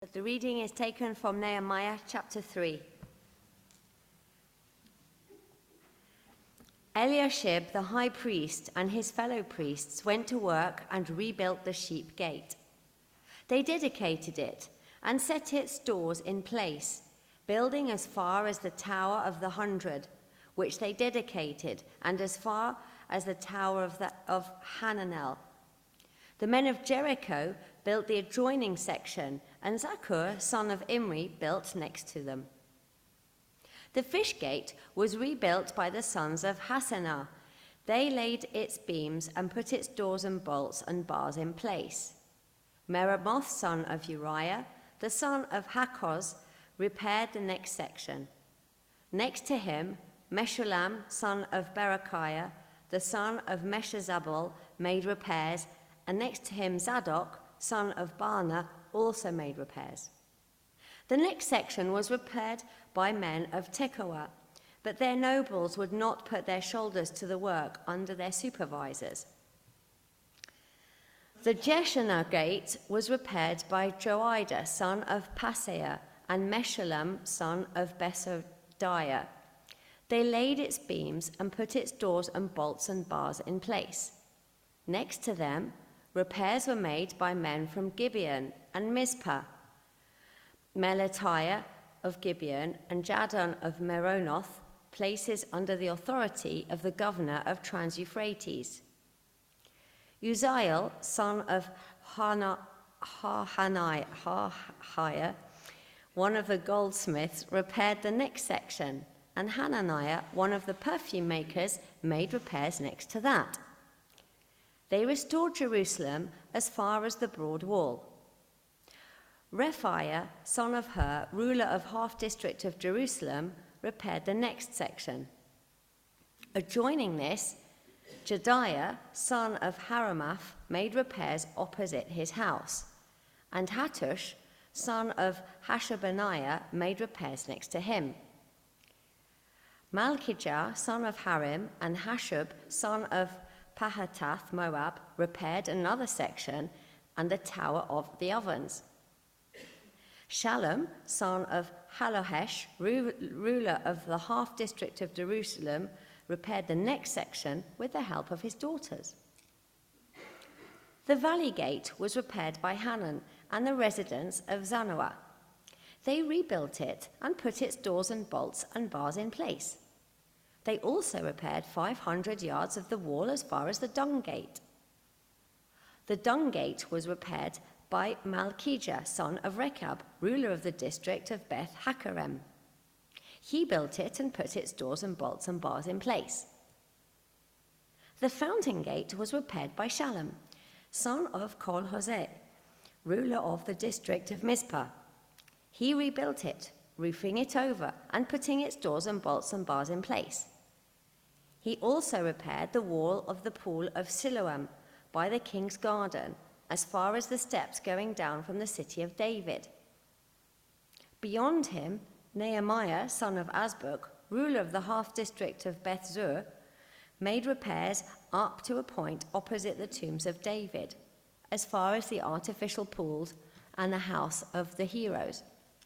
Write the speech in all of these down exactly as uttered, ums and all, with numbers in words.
The reading is taken from Nehemiah chapter three. Eliashib the high priest and his fellow priests went to work and rebuilt the sheep gate. They dedicated it and set its doors in place, building as far as the Tower of the Hundred, which they dedicated, and as far as the Tower of, the, of Hananel. The men of Jericho built the adjoining section, and Zakur, son of Imri, built next to them. The fish gate was rebuilt by the sons of Hassenaah. They laid its beams and put its doors and bolts and bars in place. Meremoth, son of Uriah, the son of Hakkoz, repaired the next section. Next to him, Meshullam, son of Berechiah, the son of Meshezabel, made repairs, and next to him Zadok, son of Baana, also made repairs. The next section was repaired by men of Tekoa, but their nobles would not put their shoulders to the work under their supervisors. The Jeshanah gate was repaired by Joiada, son of Paseah, and Meshullam, son of Besodiah. They laid its beams and put its doors and bolts and bars in place. Next to them, repairs were made by men from Gibeon and Mizpah. Melatiah of Gibeon and Jadon of Meronoth, places under the authority of the governor of Trans-Euphrates. Uzziel, son of Hana, Harhaniah, one of the goldsmiths, repaired the next section, and Hananiah, one of the perfume makers, made repairs next to that. They restored Jerusalem as far as the broad wall. Rephaiah, son of Hur, ruler of half-district of Jerusalem, repaired the next section. Adjoining this, Jediah, son of Haramath, made repairs opposite his house, and Hattush, son of Hashabaniah, made repairs next to him. Malchijah, son of Harim, and Hashub, son of Pahatath Moab, repaired another section and the Tower of the Ovens. Shallum, son of Halohesh, ruler of the half-district of Jerusalem, repaired the next section with the help of his daughters. The valley gate was repaired by Hanan and the residents of Zanoah. They rebuilt it and put its doors and bolts and bars in place. They also repaired five hundred yards of the wall as far as the dung gate. The dung gate was repaired by Malchijah, son of Rechab, ruler of the district of Beth Hakerem. He built it and put its doors and bolts and bars in place. The fountain gate was repaired by Shallum, son of Kol-Hoseh, ruler of the district of Mizpah. He rebuilt it, roofing it over and putting its doors and bolts and bars in place. He also repaired the wall of the pool of Siloam by the king's garden, as far as the steps going down from the city of David. Beyond him, Nehemiah, son of Azbuk, ruler of the half-district of Beth-zur, made repairs up to a point opposite the tombs of David, as far as the artificial pools and the house of the heroes.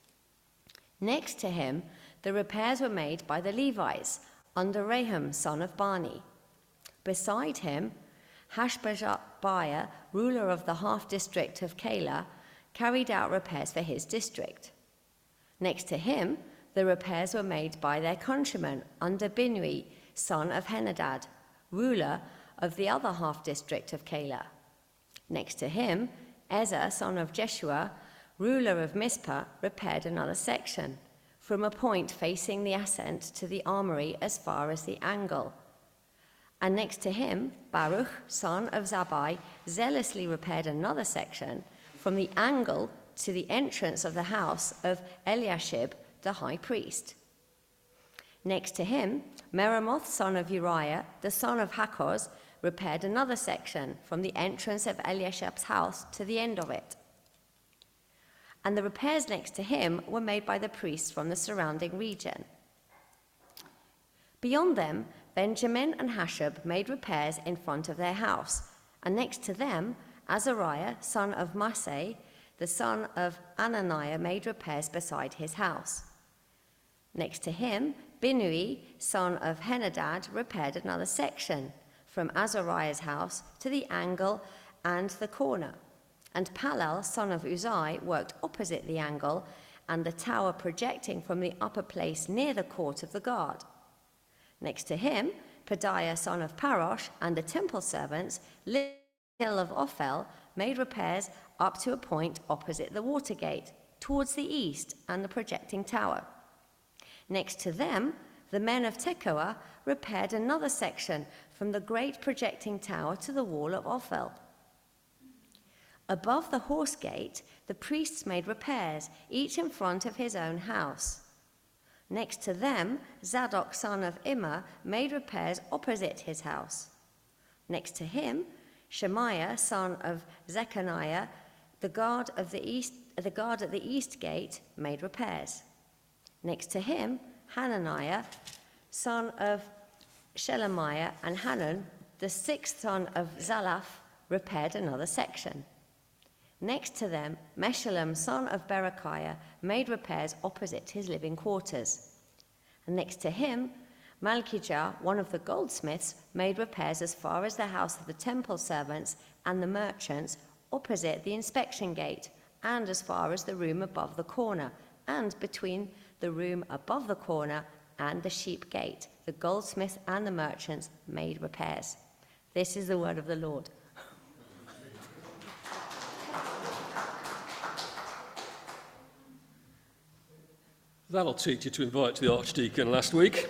Next to him, the repairs were made by the Levites, under Rehum, son of Bani. Beside him, Hashbazziah, ruler of the half-district of Keilah, carried out repairs for his district. Next to him, the repairs were made by their countrymen under Binui, son of Henadad, ruler of the other half-district of Keilah. Next to him, Ezer, son of Jeshua, ruler of Mizpah, repaired another section, from a point facing the ascent to the armory as far as the angle. And next to him, Baruch, son of Zabbai, zealously repaired another section from the angle to the entrance of the house of Eliashib, the high priest. Next to him, Meremoth, son of Uriah, the son of Hakkoz, repaired another section from the entrance of Eliashib's house to the end of it. And the repairs next to him were made by the priests from the surrounding region. Beyond them, Benjamin and Hashub made repairs in front of their house, and next to them, Azariah, son of Maaseh, the son of Ananiah, made repairs beside his house. Next to him, Binnui, son of Henadad, repaired another section, from Azariah's house to the angle and the corner. And Palal, son of Uzai, worked opposite the angle and the tower projecting from the upper place near the court of the guard. Next to him, Pedaiah, son of Parosh, and the temple servants, Lil of Ophel, made repairs up to a point opposite the water gate, towards the east and the projecting tower. Next to them, the men of Tekoa repaired another section from the great projecting tower to the wall of Ophel. Above the horse gate, the priests made repairs, each in front of his own house. Next to them, Zadok, son of Immer, made repairs opposite his house. Next to him, Shemaiah, son of Zechariah, the guard of the east, the guard at the east gate, made repairs. Next to him, Hananiah, son of Shelemiah, and Hanan, the sixth son of Zalaph, repaired another section. Next to them, Meshullam, son of Berechiah, made repairs opposite his living quarters. And next to him, Malchijah, one of the goldsmiths, made repairs as far as the house of the temple servants and the merchants opposite the inspection gate, and as far as the room above the corner, and between the room above the corner and the sheep gate. The goldsmiths and the merchants made repairs. This is the word of the Lord. That'll teach you to invite the Archdeacon last week.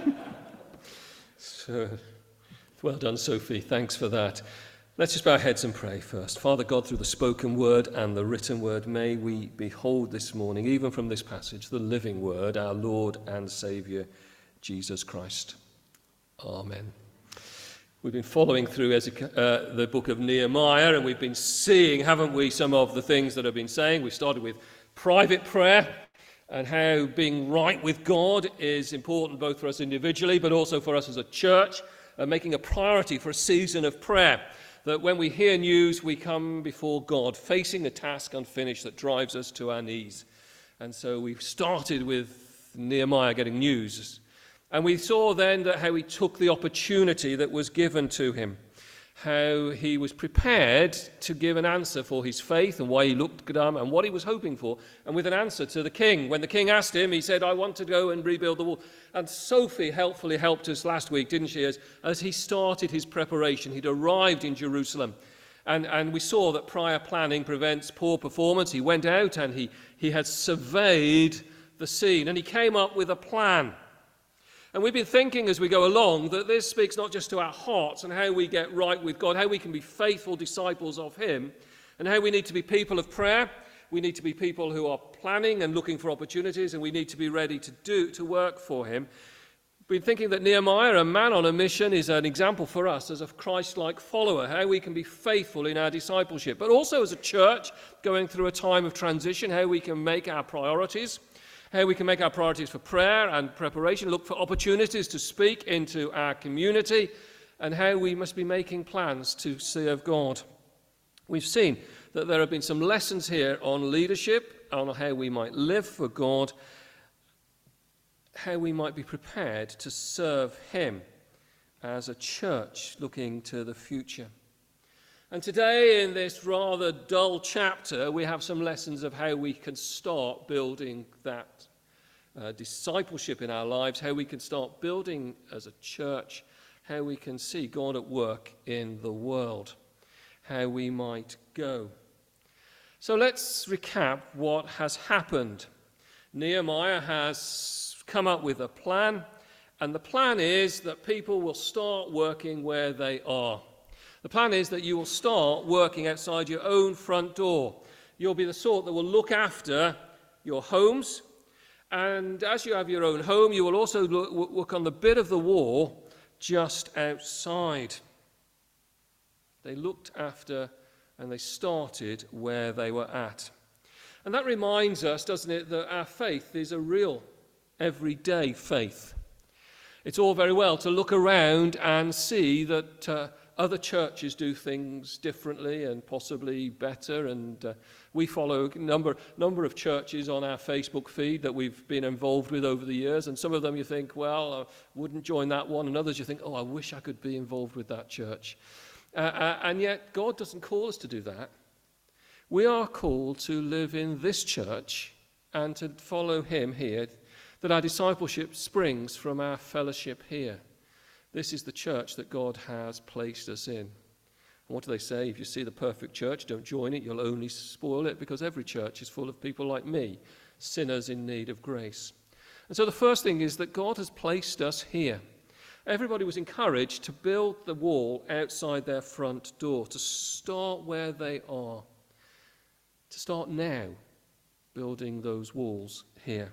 So, well done, Sophie. Thanks for that. Let's just bow our heads and pray first. Father God, through the spoken word and the written word, may we behold this morning, even from this passage, the living word, our Lord and Saviour, Jesus Christ. Amen. We've been following through Ezek- uh, the book of Nehemiah, and we've been seeing, haven't we, some of the things that have been saying. We started with private prayer, and how being right with God is important both for us individually but also for us as a church, uh, making a priority for a season of prayer. That when we hear news, we come before God, facing a task unfinished that drives us to our knees. And so we started with Nehemiah getting news. And we saw then that how he took the opportunity that was given to him, how he was prepared to give an answer for his faith and why he looked dumb and what he was hoping for, and with an answer to the king. When the king asked him, he said, I want to go and rebuild the wall. And Sophie helpfully helped us last week, didn't she, as, as he started his preparation. He'd arrived in Jerusalem, and, and we saw that prior planning prevents poor performance. He went out and he, he had surveyed the scene, and he came up with a plan. And we've been thinking as we go along that this speaks not just to our hearts and how we get right with God, how we can be faithful disciples of him, and how we need to be people of prayer. We need to be people who are planning and looking for opportunities, and we need to be ready to do to work for him. We've been thinking that Nehemiah, a man on a mission, is an example for us as a Christ-like follower, how we can be faithful in our discipleship, but also as a church going through a time of transition, how we can make our priorities, how we can make our priorities for prayer and preparation, look for opportunities to speak into our community, and how we must be making plans to serve God. We've seen that there have been some lessons here on leadership, on how we might live for God, how we might be prepared to serve him as a church looking to the future. And today, in this rather dull chapter, we have some lessons of how we can start building that uh, discipleship in our lives, how we can start building as a church, how we can see God at work in the world, how we might go. So let's recap what has happened. Nehemiah has come up with a plan, and the plan is that people will start working where they are. The plan is that you will start working outside your own front door. You'll be the sort that will look after your homes, and as you have your own home, you will also look, look on the bit of the wall just outside. They looked after and they started where they were at. And that reminds us, doesn't it, that our faith is a real, everyday faith. It's all very well to look around and see that uh, other churches do things differently and possibly better, and uh, we follow a number, number of churches on our Facebook feed that we've been involved with over the years, and some of them you think, well, I wouldn't join that one, and others you think, oh, I wish I could be involved with that church. Uh, uh, and yet God doesn't call us to do that. We are called to live in this church and to follow him here, that our discipleship springs from our fellowship here. This is the church that God has placed us in. And what do they say? If you see the perfect church, don't join it, you'll only spoil it, because every church is full of people like me, sinners in need of grace. And so the first thing is that God has placed us here. Everybody was encouraged to build the wall outside their front door, to start where they are, to start now building those walls here.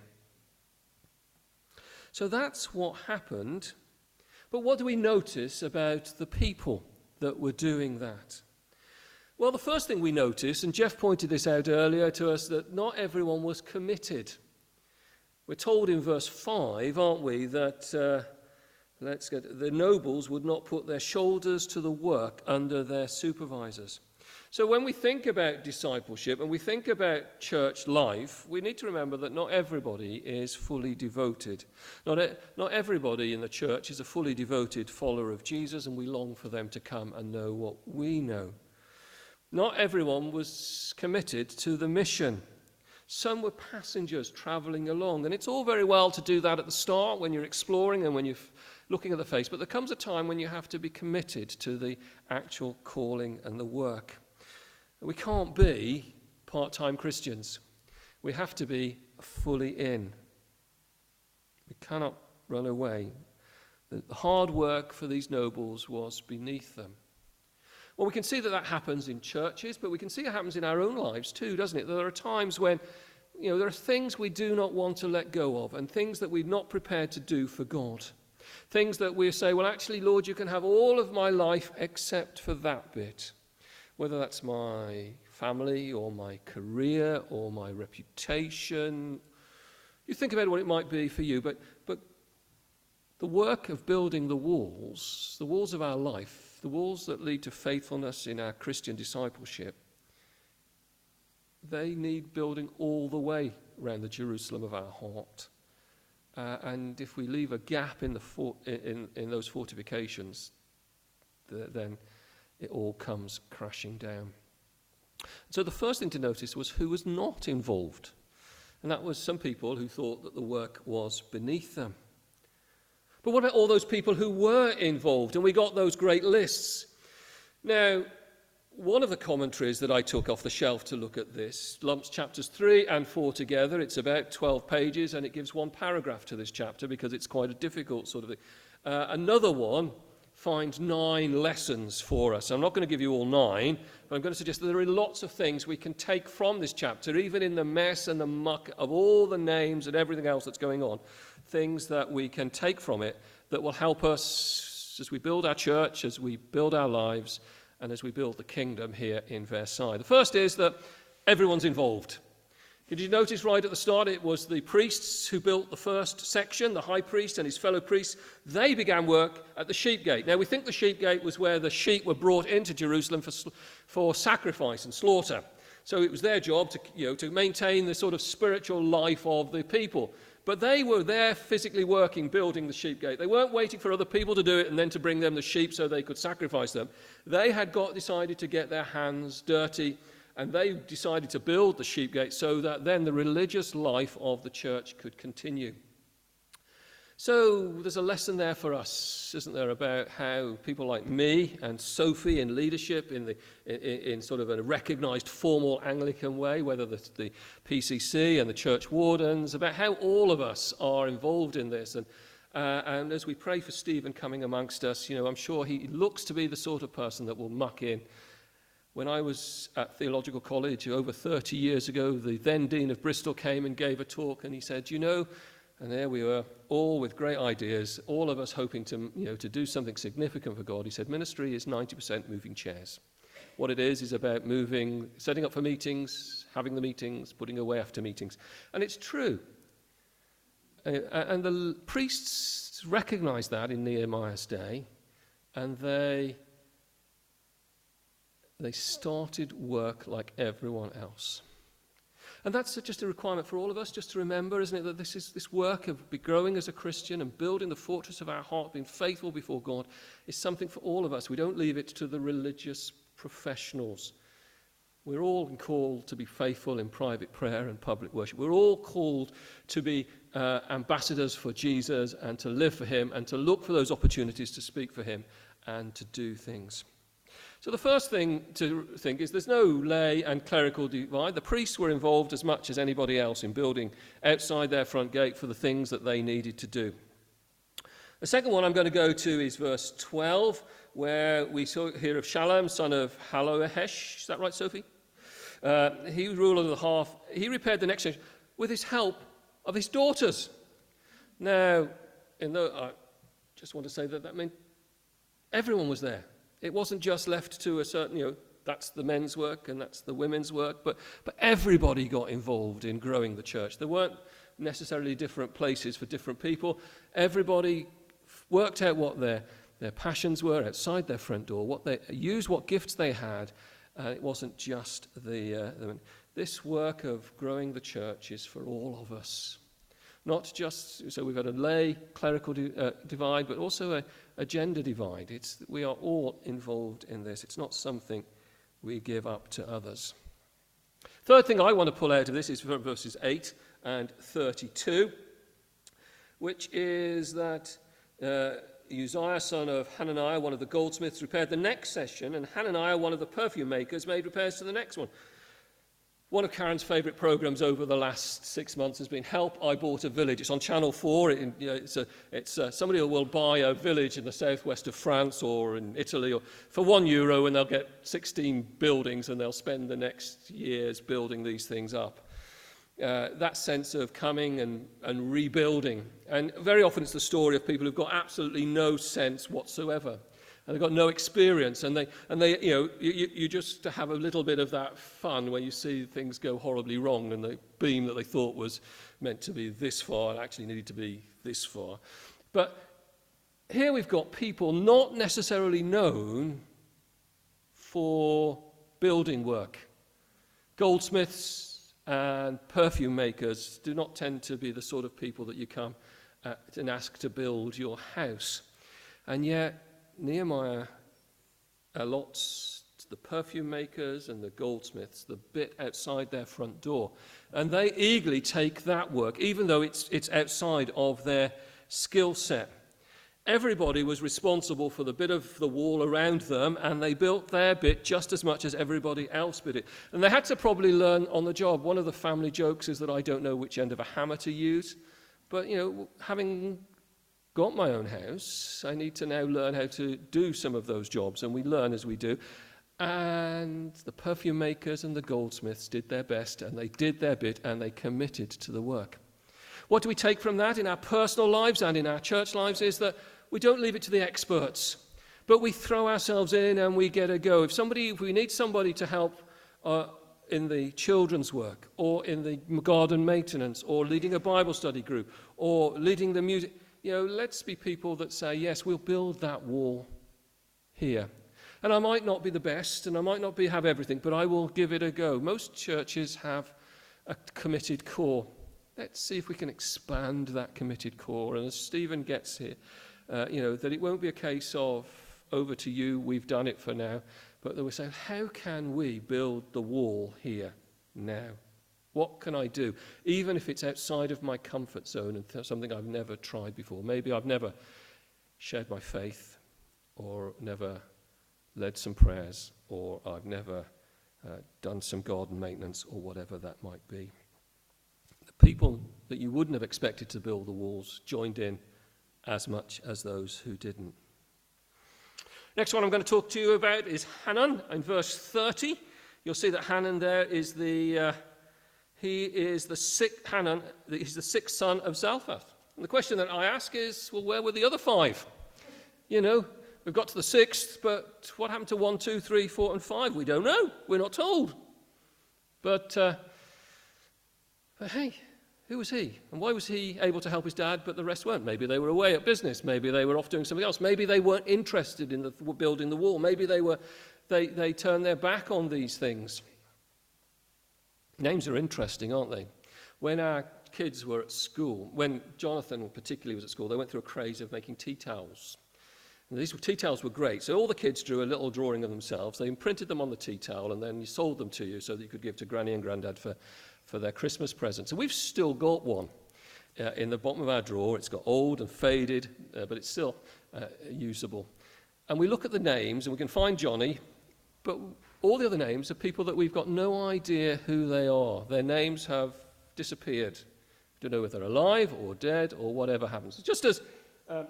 So that's what happened. But what do we notice about the people that were doing that? Well, the first thing we notice, and Jeff pointed this out earlier to us, that not everyone was committed. We're told in verse five, aren't we, that uh, let's get the nobles would not put their shoulders to the work under their supervisors. So when we think about discipleship and we think about church life, we need to remember that not everybody is fully devoted. Not, e- not everybody in the church is a fully devoted follower of Jesus, and we long for them to come and know what we know. Not everyone was committed to the mission. Some were passengers travelling along, and it's all very well to do that at the start when you're exploring and when you're looking at the face, but there comes a time when you have to be committed to the actual calling and the work. We can't be part-time Christians. We have to be fully in. We cannot run away. The hard work for these nobles was beneath them. Well, we can see that that happens in churches, but we can see it happens in our own lives too, doesn't it? There are times when, you know, there are things we do not want to let go of, and things that we're not prepared to do for God. Things that we say, well, actually, Lord, you can have all of my life except for that bit. Whether that's my family or my career or my reputation. You think about what it might be for you, but, but the work of building the walls, the walls of our life, the walls that lead to faithfulness in our Christian discipleship, they need building all the way around the Jerusalem of our heart. Uh, and if we leave a gap in, the for, in, in those fortifications, the, then it all comes crashing down. So the first thing to notice was who was not involved. And that was some people who thought that the work was beneath them. But what about all those people who were involved? And we got those great lists. Now, one of the commentaries that I took off the shelf to look at this lumps chapters three and four together. It's about twelve pages, and it gives one paragraph to this chapter because it's quite a difficult sort of thing. Uh, another one finds nine lessons for us. I'm not going to give you all nine, but I'm going to suggest that there are lots of things we can take from this chapter, even in the mess and the muck of all the names and everything else that's going on, things that we can take from it that will help us as we build our church, as we build our lives, and as we build the kingdom here in Versailles. The first is that everyone's involved. Did you notice right at the start it was the priests who built the first section, the high priest and his fellow priests. They began work at the sheep gate. Now we think the sheep gate was where the sheep were brought into Jerusalem for, for sacrifice and slaughter. So it was their job to, you know, to maintain the sort of spiritual life of the people. But they were there physically working, building the sheep gate. They weren't waiting for other people to do it and then to bring them the sheep so they could sacrifice them. They had got decided to get their hands dirty, and they decided to build the sheep gate so that then the religious life of the church could continue. So there's a lesson there for us, isn't there, about how people like me and Sophie in leadership in the in, in sort of a recognised formal Anglican way, whether the, the P C C and the church wardens, about how all of us are involved in this. And uh, and as we pray for Stephen coming amongst us, you know, I'm sure he looks to be the sort of person that will muck in. When I was at Theological College over thirty years ago, the then Dean of Bristol came and gave a talk, and he said, you know, and there we were, all with great ideas, all of us hoping to, you know, to do something significant for God. He said, ministry is ninety percent moving chairs. What it is is about moving, setting up for meetings, having the meetings, putting away after meetings. And it's true. Uh, and the priests recognized that in Nehemiah's day, and they they started work like everyone else. And that's just a requirement for all of us, just to remember, isn't it, that this is this work of be growing as a Christian and building the fortress of our heart, being faithful before God, is something for all of us. We don't leave it to the religious professionals. We're all called to be faithful in private prayer and public worship. We're all called to be uh, ambassadors for Jesus and to live for him and to look for those opportunities to speak for him and to do things. So the first thing to think is there's no lay and clerical divide. The priests were involved as much as anybody else in building outside their front gate for the things that they needed to do. The second one I'm going to go to is verse twelve, where we saw, hear of Shallum, son of Halohesh. Is that right, Sophie? Uh, he was ruler of the half. He repaired the next section with his help of his daughters. Now, in the, I just want to say that that meant everyone was there. It wasn't just left to a certain, you know, that's the men's work and that's the women's work, but, but everybody got involved in growing the church. There weren't necessarily different places for different people. Everybody worked out what their, their passions were outside their front door, what they used, what gifts they had. Uh, it wasn't just the, uh, the... This work of growing the church is for all of us. Not just, so we've got a lay clerical di- uh, divide, but also a, a gender divide. It's, we are all involved in this. It's not something we give up to others. Third thing I want to pull out of this is from verses eight and thirty-two, which is that uh, Uzziah, son of Hananiah, one of the goldsmiths, repaired the next session, and Hananiah, one of the perfume makers, made repairs to the next one. One of Karen's favourite programmes over the last six months has been Help, I Bought a Village. It's on Channel four. It, you know, it's a, it's a, somebody will buy a village in the southwest of France or in Italy or for one euro, and they'll get sixteen buildings and they'll spend the next years building these things up. Uh, that sense of coming and, and rebuilding. And very often it's the story of people who've got absolutely no sense whatsoever. And they've got no experience, and they, and they, you know, you, you just have a little bit of that fun when you see things go horribly wrong, and the beam that they thought was meant to be this far actually needed to be this far. But here we've got people not necessarily known for building work. Goldsmiths and perfume makers do not tend to be the sort of people that you come at and ask to build your house, and yet Nehemiah allots the perfume makers and the goldsmiths the bit outside their front door. And they eagerly take that work, even though it's, it's outside of their skill set. Everybody was responsible for the bit of the wall around them, and they built their bit just as much as everybody else did it. And they had to probably learn on the job. One of the family jokes is that I don't know which end of a hammer to use. But, you know, having got my own house, I need to now learn how to do some of those jobs, and we learn as we do. And the perfume makers and the goldsmiths did their best, and they did their bit, and they committed to the work. What do we take from that in our personal lives and in our church lives is that we don't leave it to the experts, but we throw ourselves in and we get a go. If somebody, if we need somebody to help uh, in the children's work, or in the garden maintenance, or leading a Bible study group, or leading the music, you know, let's be people that say, yes, we'll build that wall here. And I might not be the best, and I might not be have everything, but I will give it a go. Most churches have a committed core. Let's see if we can expand that committed core. And as Stephen gets here, uh, you know, that it won't be a case of, over to you, we've done it for now, but that we're saying, how can we build the wall here now? What can I do? Even if it's outside of my comfort zone and th- something I've never tried before. Maybe I've never shared my faith, or never led some prayers, or I've never uh, done some garden maintenance, or whatever that might be. The people that you wouldn't have expected to build the walls joined in as much as those who didn't. Next one I'm going to talk to you about is Hanan in verse thirty. You'll see that Hanan there is the... Uh, He is the sixth, Hanan, he's the sixth son of Zalphath. And the question that I ask is, well, where were the other five? You know, we've got to the sixth, but what happened to one, two, three, four, and five? We don't know. We're not told. But, uh, but hey, who was he? And why was he able to help his dad, but the rest weren't? Maybe they were away at business. Maybe they were off doing something else. Maybe they weren't interested in the, building the wall. Maybe they were they, they turn their back on these things. Names are interesting, aren't they? When our kids were at school, when Jonathan particularly was at school, they went through a craze of making tea towels. And these tea towels were great. So all the kids drew a little drawing of themselves. They imprinted them on the tea towel, and then you sold them to you so that you could give to Granny and Grandad for, for their Christmas presents. And we've still got one uh, in the bottom of our drawer. It's got old and faded, uh, but it's still uh, usable. And we look at the names, and we can find Johnny, but all the other names are people that we've got no idea who they are. Their names have disappeared. We don't know if they're alive or dead or whatever happens. Just as um,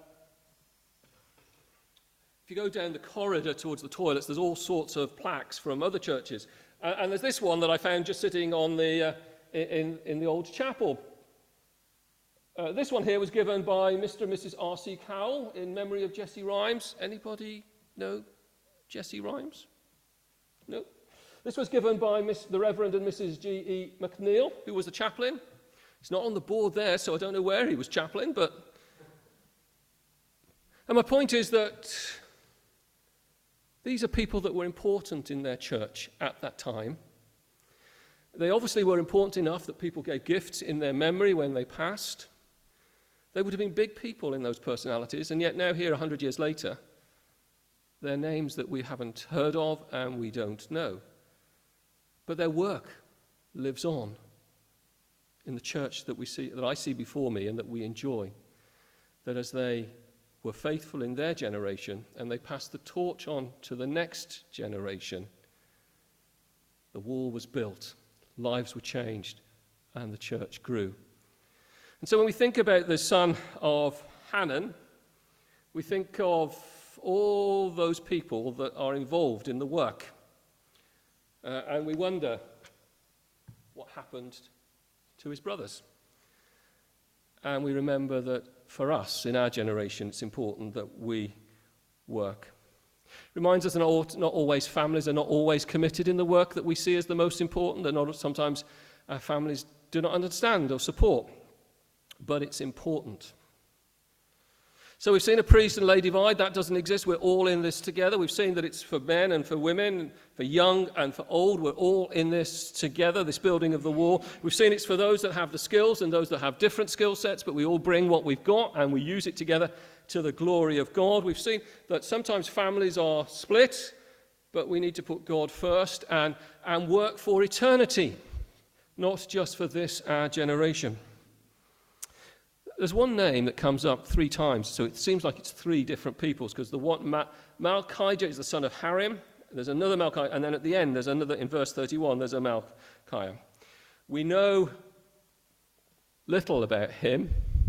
if you go down the corridor towards the toilets, there's all sorts of plaques from other churches. Uh, and there's this one that I found just sitting on the uh, in, in the old chapel. Uh, this one here was given by Mister and Missus R C Cowell in memory of Jesse Rhymes. Anybody know Jesse Rhymes? No. This was given by Miss, the Reverend and Missus G E McNeil, who was the chaplain. It's not on the board there, so I don't know where he was chaplain, but... And my point is that these are people that were important in their church at that time. They obviously were important enough that people gave gifts in their memory when they passed. They would have been big people in those personalities, and yet now here, a hundred years later, they're names that we haven't heard of and we don't know. But their work lives on in the church that we see, that I see before me and that we enjoy. That as they were faithful in their generation and they passed the torch on to the next generation, the wall was built, lives were changed, and the church grew. And so when we think about the son of Hanan, we think of all those people that are involved in the work. Uh, and we wonder what happened to his brothers. And we remember that for us, in our generation, it's important that we work. Reminds us that not, not always families are not always committed in the work that we see as the most important, and not sometimes our families do not understand or support. But it's important. So we've seen a priest and lay divide. That doesn't exist. We're all in this together. We've seen that it's for men and for women, for young and for old. We're all in this together, this building of the wall. We've seen it's for those that have the skills and those that have different skill sets, but we all bring what we've got and we use it together to the glory of God. We've seen that sometimes families are split, but we need to put God first and, and work for eternity, not just for this, our generation. There's one name that comes up three times, so it seems like it's three different peoples, because the one, Ma- Malchijah is the son of Harim, there's another Malchijah, and then at the end, there's another, in verse thirty-one, there's a Malchiah. We know little about him,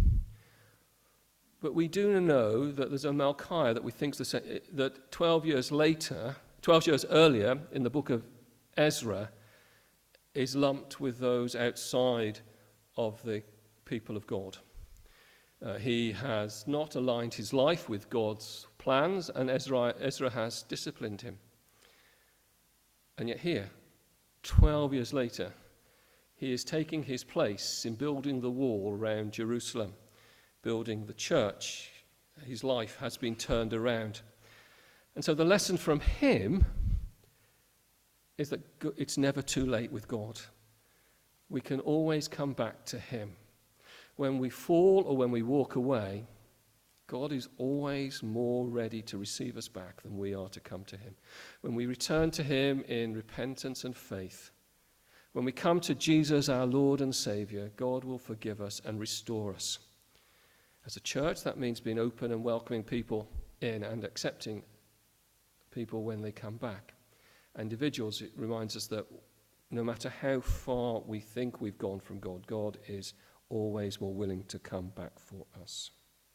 but we do know that there's a Malchiah that we think that twelve years later, twelve years earlier, in the book of Ezra, is lumped with those outside of the people of God. Uh, he has not aligned his life with God's plans, and Ezra, Ezra has disciplined him. And yet here, twelve years later, he is taking his place in building the wall around Jerusalem, building the church. His life has been turned around. And so the lesson from him is that it's never too late with God. We can always come back to him. When we fall or when we walk away, God is always more ready to receive us back than we are to come to him. When we return to him in repentance and faith, when we come to Jesus, our Lord and Savior, God will forgive us and restore us. As a church, that means being open and welcoming people in and accepting people when they come back. Individuals, it reminds us that no matter how far we think we've gone from God, God is always more willing to come back for us.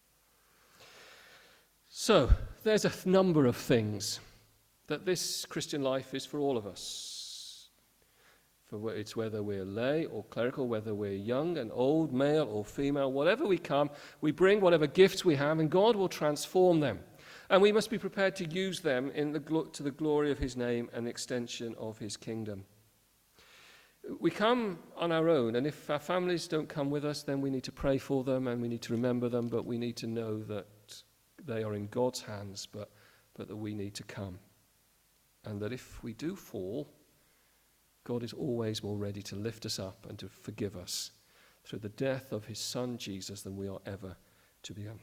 So, there's a number of things that this Christian life is for all of us. For it's whether we're lay or clerical, whether we're young and old, male or female, whatever we come, we bring whatever gifts we have, and God will transform them. And we must be prepared to use them in the glo- to the glory of his name and extension of his kingdom. We come on our own, and if our families don't come with us, then we need to pray for them and we need to remember them, but we need to know that they are in God's hands, but, but that we need to come and that if we do fall, God is always more ready to lift us up and to forgive us through the death of his Son Jesus than we are ever to become.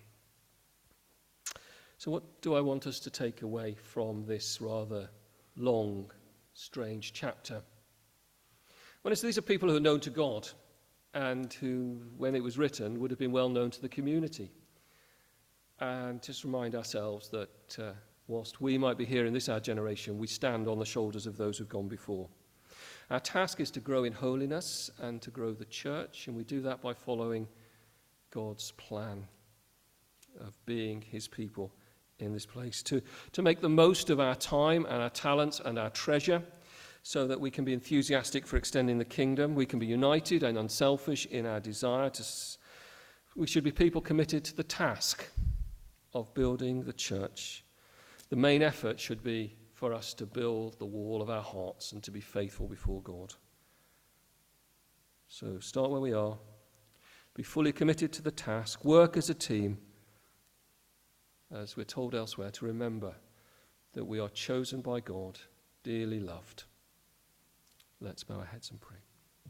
So what do I want us to take away from this rather long, strange chapter? Well, it's these are people who are known to God and who, when it was written, would have been well known to the community. And just remind ourselves that uh, whilst we might be here in this our generation, we stand on the shoulders of those who've gone before. Our task is to grow in holiness and to grow the church, and we do that by following God's plan of being his people in this place, to, to make the most of our time and our talents and our treasure so that we can be enthusiastic for extending the kingdom. We can be united and unselfish in our desire to... We should be people committed to the task of building the church. The main effort should be for us to build the wall of our hearts and to be faithful before God. So start where we are. Be fully committed to the task. Work as a team. As we're told elsewhere, to remember that we are chosen by God, dearly loved. Let's bow our heads and pray.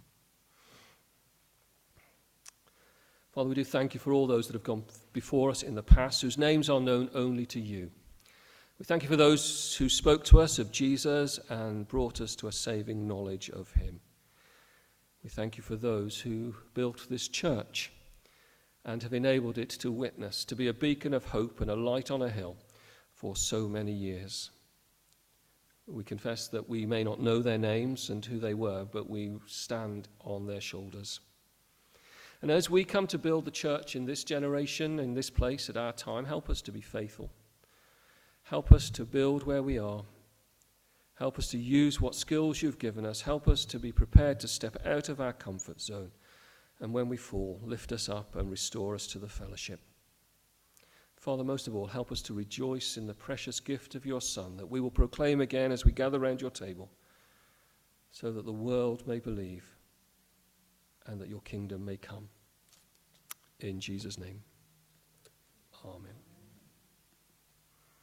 Father, we do thank you for all those that have gone before us in the past, whose names are known only to you. We thank you for those who spoke to us of Jesus and brought us to a saving knowledge of him. We thank you for those who built this church and have enabled it to witness, to be a beacon of hope and a light on a hill for so many years. We confess that we may not know their names and who they were, but we stand on their shoulders. And as we come to build the church in this generation, in this place, at our time, help us to be faithful. Help us to build where we are. Help us to use what skills you've given us. Help us to be prepared to step out of our comfort zone. And when we fall, lift us up and restore us to the fellowship. Father, most of all, help us to rejoice in the precious gift of your Son, that we will proclaim again as we gather round your table, so that the world may believe and that your kingdom may come. In Jesus' name, amen.